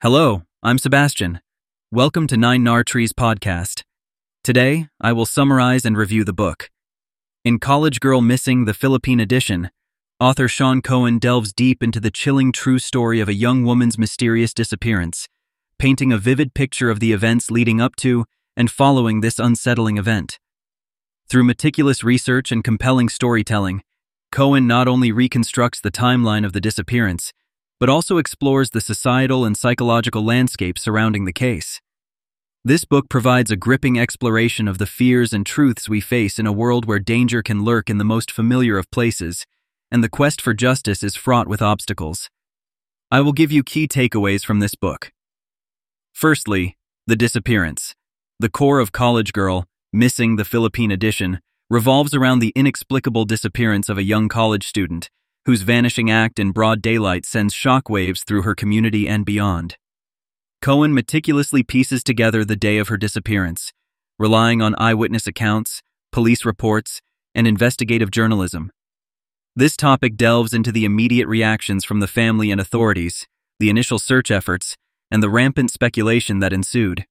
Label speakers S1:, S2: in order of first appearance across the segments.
S1: Hello, I'm Sebastian. Welcome to Nine Nar Trees podcast. Today, I will summarize and review the book. In College Girl Missing: The Philippine Edition, author Sean Cohen delves deep into the chilling true story of a young woman's mysterious disappearance, painting a vivid picture of the events leading up to and following this unsettling event. Through meticulous research and compelling storytelling, Cohen not only reconstructs the timeline of the disappearance, but also explores the societal and psychological landscape surrounding the case. This book provides a gripping exploration of the fears and truths we face in a world where danger can lurk in the most familiar of places, and the quest for justice is fraught with obstacles. I will give you key takeaways from this book. Firstly, the disappearance. The core of College Girl Missing: The Philippine Edition revolves around the inexplicable disappearance of a young college student, whose vanishing act in broad daylight sends shockwaves through her community and beyond. Cohen meticulously pieces together the day of her disappearance, relying on eyewitness accounts, police reports, and investigative journalism. This topic delves into the immediate reactions from the family and authorities, the initial search efforts, and the rampant speculation that ensued.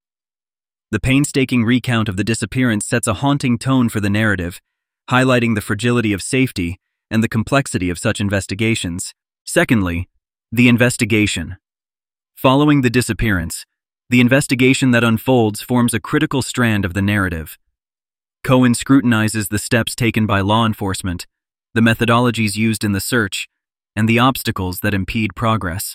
S1: The painstaking recount of the disappearance sets a haunting tone for the narrative, highlighting the fragility of safety and the complexity of such investigations. Secondly, the investigation. Following the disappearance, the investigation that unfolds forms a critical strand of the narrative. Cohen scrutinizes the steps taken by law enforcement, the methodologies used in the search, and the obstacles that impede progress.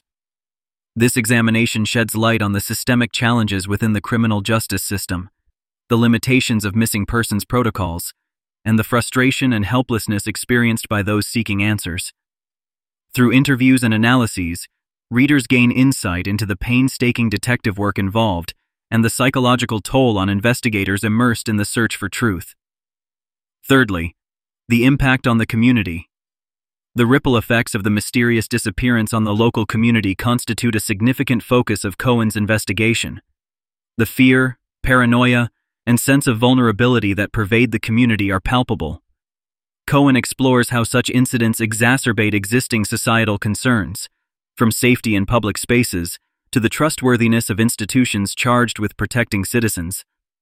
S1: This examination sheds light on the systemic challenges within the criminal justice system, the limitations of missing persons protocols, and the frustration and helplessness experienced by those seeking answers. Through interviews and analyses, readers gain insight into the painstaking detective work involved and the psychological toll on investigators immersed in the search for truth. Thirdly, the impact on the community. The ripple effects of the mysterious disappearance on the local community constitute a significant focus of Cohen's investigation. The fear, paranoia, and sense of vulnerability that pervade the community are palpable. Cohen explores how such incidents exacerbate existing societal concerns, from safety in public spaces to the trustworthiness of institutions charged with protecting citizens.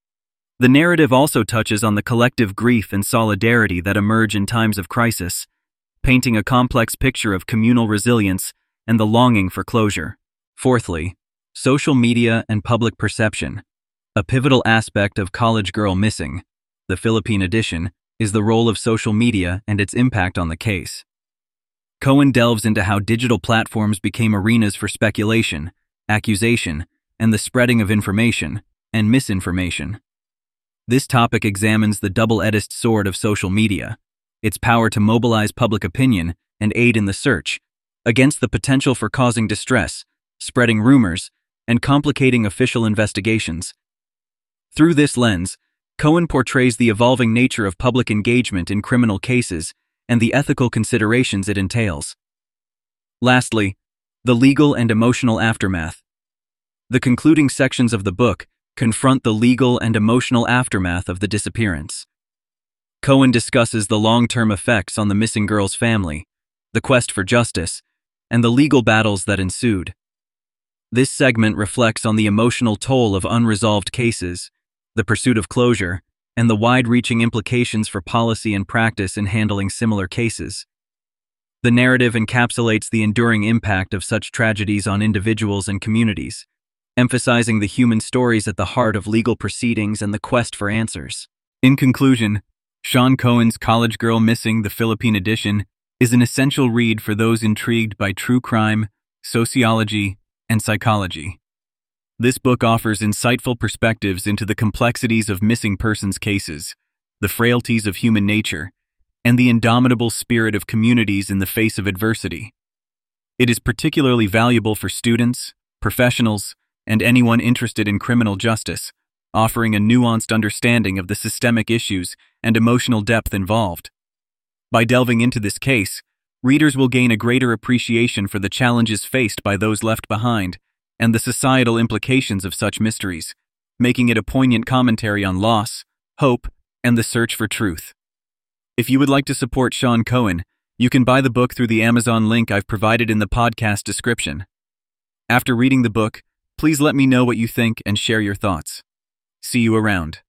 S1: The narrative also touches on the collective grief and solidarity that emerge in times of crisis, painting a complex picture of communal resilience and the longing for closure. Fourthly, social media and public perception. A pivotal aspect of College Girl Missing: The Philippine Edition is the role of social media and its impact on the case. Cohen delves into how digital platforms became arenas for speculation, accusation, and the spreading of information and misinformation. This topic examines the double-edged sword of social media, its power to mobilize public opinion and aid in the search, against the potential for causing distress, spreading rumors, and complicating official investigations. Through this lens, Cohen portrays the evolving nature of public engagement in criminal cases and the ethical considerations it entails. Lastly, the legal and emotional aftermath. The concluding sections of the book confront the legal and emotional aftermath of the disappearance. Cohen discusses the long-term effects on the missing girl's family, the quest for justice, and the legal battles that ensued. This segment reflects on the emotional toll of unresolved cases, the pursuit of closure, and the wide-reaching implications for policy and practice in handling similar cases. The narrative encapsulates the enduring impact of such tragedies on individuals and communities, emphasizing the human stories at the heart of legal proceedings and the quest for answers. In conclusion, Sean Cohen's College Girl Missing: The Philippine Edition is an essential read for those intrigued by true crime, sociology, and psychology. This book offers insightful perspectives into the complexities of missing persons cases, the frailties of human nature, and the indomitable spirit of communities in the face of adversity. It is particularly valuable for students, professionals, and anyone interested in criminal justice, offering a nuanced understanding of the systemic issues and emotional depth involved. By delving into this case, readers will gain a greater appreciation for the challenges faced by those left behind and the societal implications of such mysteries, making it a poignant commentary on loss, hope, and the search for truth. If you would like to support Sean Cohen, you can buy the book through the Amazon link I've provided in the podcast description. After reading the book, Please let me know what you think and share your thoughts. See you around.